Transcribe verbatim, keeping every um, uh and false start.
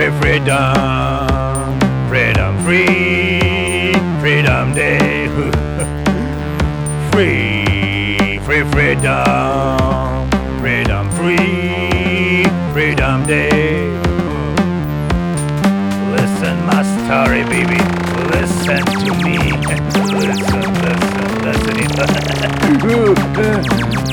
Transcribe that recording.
free, freedom, freedom, free, freedom day. Free, free, freedom, freedom, free, freedom day. Listen my story, baby, listen to me. Listen, listen, listen.